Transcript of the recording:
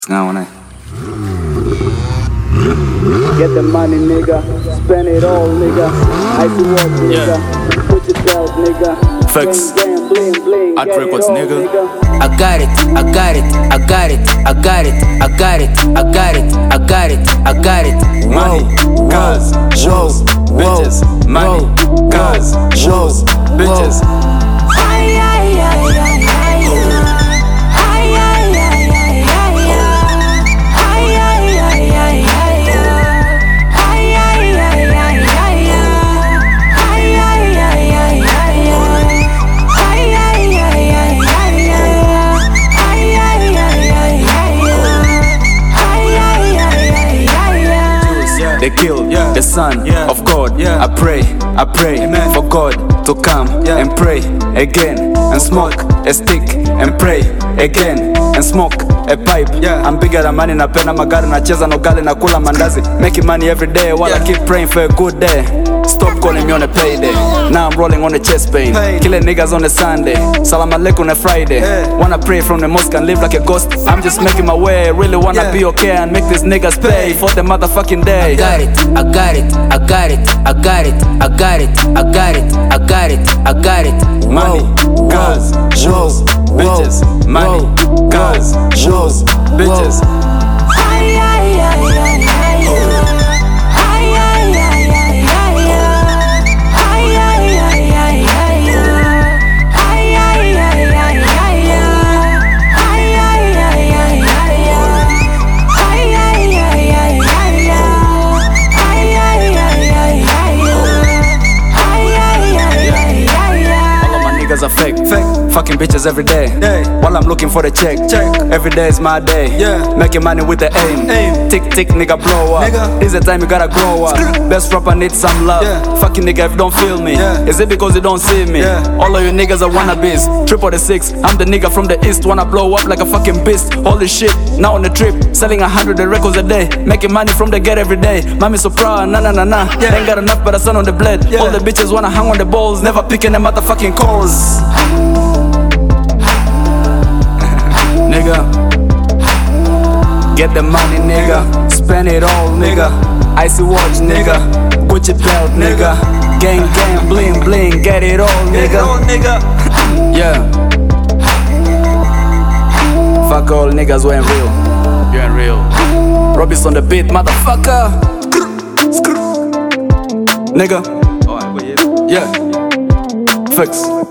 Get the money, nigga. Spend it all, nigga. Icy watch, nigga. Put your belt, nigga. Facts. Bling, bling, bling. Art Records, nigga. I got it, I got it, I got it, I got it, I got it, I got it, I got it, I got it. Money, cars, shows, bitches. Money, cars, shows, bitches. They kill the son of God. I pray for God to come and pray again and smoke a stick and pray again and smoke a pipe. I'm bigger than money, napenda magari, nacheza na ugali na kula mandazi. Making money every day while I keep praying for a good day. Stop calling me on a payday. Now I'm rolling on a chest pain. Killing niggas on a Sunday. Salam alaikum on a Friday. Wanna pray from the mosque and live like a ghost. I'm just making my way. Really wanna be okay and make these niggas pay for the motherfucking day. I got it, I got it, I got it, I got it, I got it, I got it, I got it, I got it. Money, cars, shows, bitches. Money, cars, shows, bitches. Are fake, fucking bitches every day. While I'm looking for the check. Every day is my day. Making money with the aim. Tick tick, nigga, blow up. This the time you gotta grow up. Best rapper need some love. Fucking nigga, if you don't feel me, is it because you don't see me? All of you niggas are wannabes. Triple the six, I'm the nigga from the east. Wanna blow up like a fucking beast. Holy shit, now on the trip, selling 100 records a day. Making money from the get every day. Mommy so proud, nah. Ain't got enough but a son on the blade. All the bitches wanna hang on the balls, never picking them motherfucking calls. Nigga, get the money, nigga. Spend it all, nigga. Icy watch, nigga. Gucci belt, nigga. Gang, bling, bling. Get it all, nigga. Yeah. Fuck all niggas, we ain't real. You ain't real. Robbie's on the beat, motherfucker. Nigga. Yeah. Fix.